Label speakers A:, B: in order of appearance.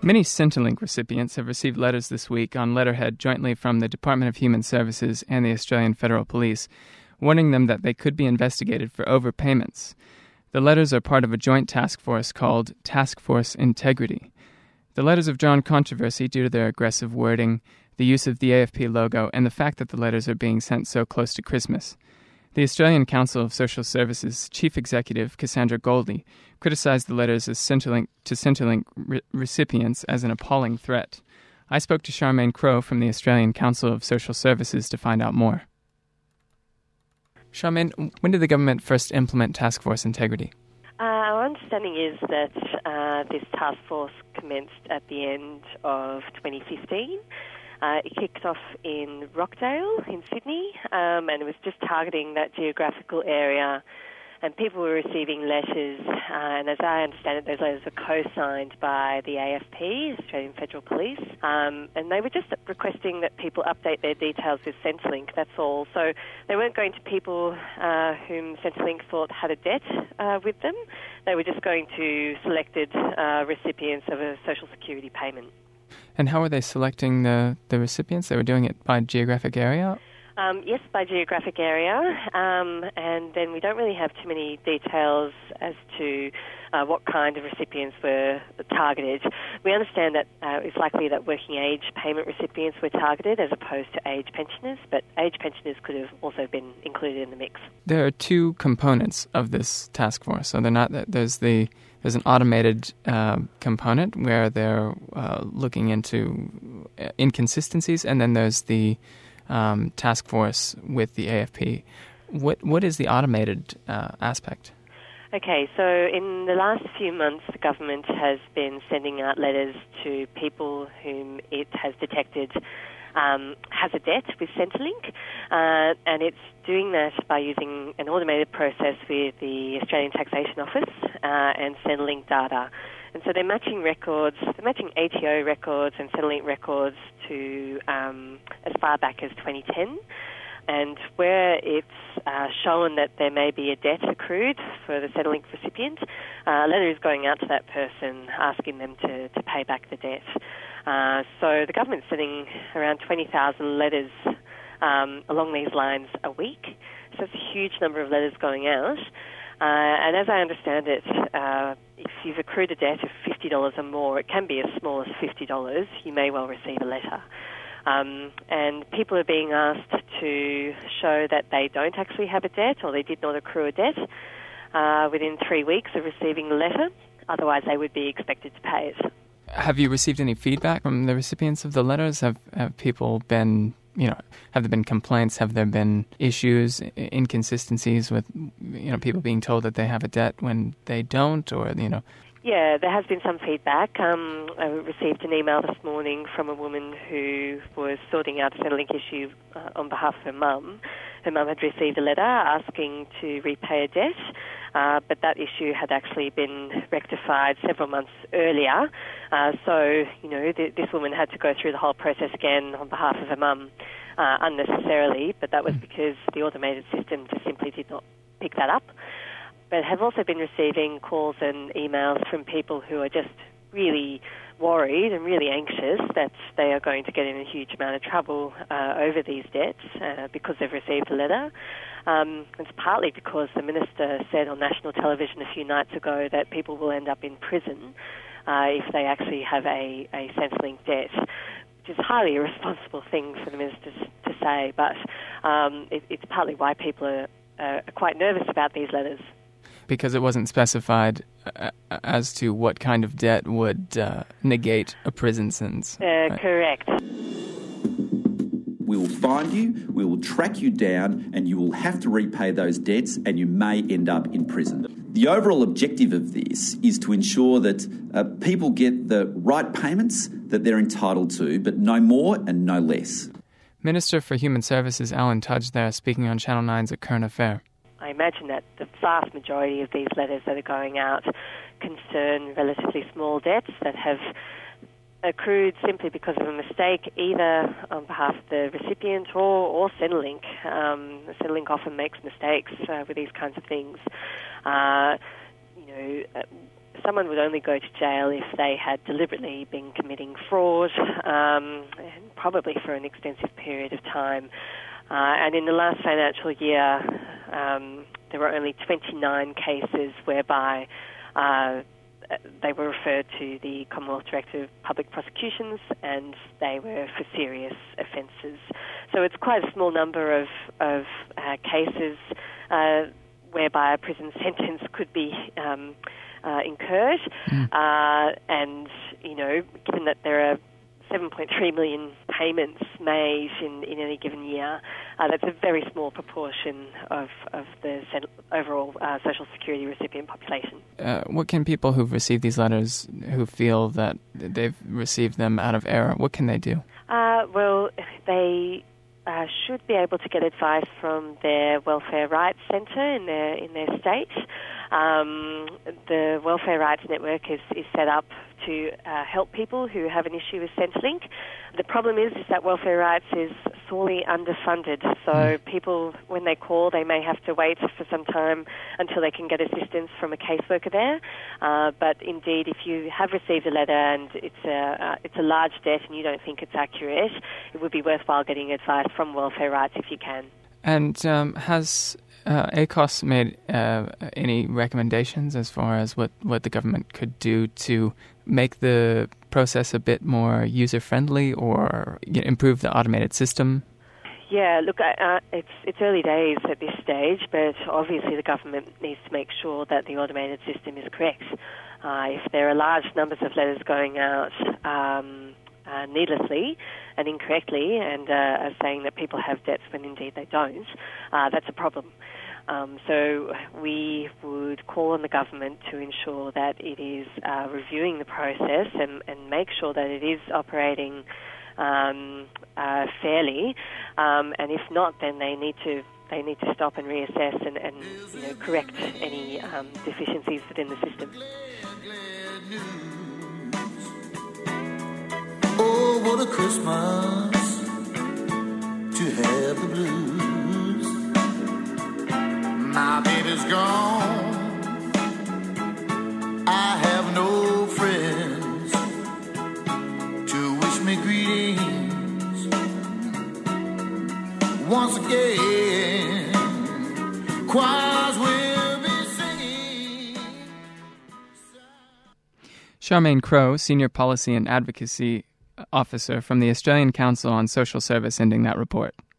A: Many Centrelink recipients have received letters this week on letterhead jointly from the Department of Human Services and the Australian Federal Police, warning them that they could be investigated for overpayments. The letters are part of a joint task force called Task Force Integrity. The letters have drawn controversy due to their aggressive wording, the use of the AFP logo, and the fact that the letters are being sent so close to Christmas. The Australian Council of Social Services Chief Executive Cassandra Goldie criticised the letters as Centrelink recipients as an appalling threat. I spoke to Charmaine Crowe from the Australian Council of Social Services to find out more. Charmaine, when did the government first implement Task Force Integrity?
B: Our understanding is that this task force commenced at the end of 2015. It kicked off in Rockdale in Sydney, and it was just targeting that geographical area. And people were receiving letters, and as I understand it, those letters were co-signed by the AFP, Australian Federal Police, and they were just requesting that people update their details with Centrelink, that's all. So they weren't going to people whom Centrelink thought had a debt with them. They were just going to selected recipients of a social security payment.
A: And how were they selecting the recipients? They were doing it by geographic area?
B: Yes, by geographic area, and then we don't really have too many details as to what kind of recipients were targeted. We understand that it's likely that working age payment recipients were targeted as opposed to age pensioners, but age pensioners could have also been included in the mix. There
A: are two components of this task force. So there's an automated component where they're looking into inconsistencies, and then there's the task force with the AFP. What is the automated aspect?
B: Okay, so in the last few months, the government has been sending out letters to people whom it has detected has a debt with Centrelink, and it's doing that by using an automated process with the Australian Taxation Office and Centrelink data. And so they're matching ATO records and Centrelink records to as far back as 2010. And where it's shown that there may be a debt accrued for the Centrelink recipient, a letter is going out to that person asking them to pay back the debt. So the government's sending around 20,000 letters along these lines a week. So it's a huge number of letters going out. And as I understand it, if you've accrued a debt of $50 or more, it can be as small as $50, you may well receive a letter. And people are being asked to show that they don't actually have a debt or they did not accrue a debt within 3 weeks of receiving the letter. Otherwise, they would be expected to pay it.
A: Have you received any feedback from the recipients of the letters? Have people been, have there been complaints? Have there been issues, inconsistencies with, people being told that they have a debt when they don't, or,
B: Yeah, there has been some feedback. I received an email this morning from a woman who was sorting out a Centrelink issue on behalf of her mum. Her mum had received a letter asking to repay a debt, but that issue had actually been rectified several months earlier. So, this woman had to go through the whole process again on behalf of her mum unnecessarily, but that was because the automated system just simply did not pick that up. But have also been receiving calls and emails from people who are just really worried and really anxious that they are going to get in a huge amount of trouble over these debts because they've received a letter. It's partly because the Minister said on national television a few nights ago that people will end up in prison if they actually have a Centrelink debt, which is a highly irresponsible thing for the Minister to say, but it's partly why people are quite nervous about these letters.
A: Because it wasn't specified as to what kind of debt would negate a prison sentence. Right?
B: Correct.
C: We will find you, we will track you down, and you will have to repay those debts, and you may end up in prison. The overall objective of this is to ensure that people get the right payments that they're entitled to, but no more and no less.
A: Minister for Human Services Alan Tudge there, speaking on Channel 9's A Current Affair.
B: I imagine that the vast majority of these letters that are going out concern relatively small debts that have accrued simply because of a mistake, either on behalf of the recipient or Centrelink. Centrelink often makes mistakes with these kinds of things. someone would only go to jail if they had deliberately been committing fraud, and probably for an extensive period of time. And in the last financial year, there were only 29 cases whereby they were referred to the Commonwealth Director of Public Prosecutions, and they were for serious offences. So it's quite a small number of cases whereby a prison sentence could be incurred. And, given that there are 7.3 million payments made in any given year, that's a very small proportion of the overall Social Security recipient population.
A: What can people who've received these letters, who feel that they've received them out of error, what can they do?
B: Well, they should be able to get advice from their Welfare Rights Centre in their state. The Welfare Rights Network is set up to help people who have an issue with Centrelink. The problem is that Welfare Rights is sorely underfunded, so people, when they call, they may have to wait for some time until they can get assistance from a caseworker there. But indeed, if you have received a letter and it's a large debt and you don't think it's accurate, it would be worthwhile getting advice from Welfare Rights if you can.
A: And has ACOS made any recommendations as far as what the government could do to make the process a bit more user-friendly or improve the automated system?
B: Yeah, look, it's early days at this stage, but obviously the government needs to make sure that the automated system is correct. If there are large numbers of letters going out needlessly and incorrectly and saying that people have debts when indeed they don't, that's a problem. So we would call on the government to ensure that it is reviewing the process and make sure that it is operating fairly. And if not, then they need to stop and reassess and correct any deficiencies within the system.
D: Oh, what a Christmas to have the blues. My baby's gone. I have no friends to wish me greetings. Once again, choirs will be singing.
A: Charmaine Crowe, Senior Policy and Advocacy Officer from the Australian Council on Social Service, ending that report.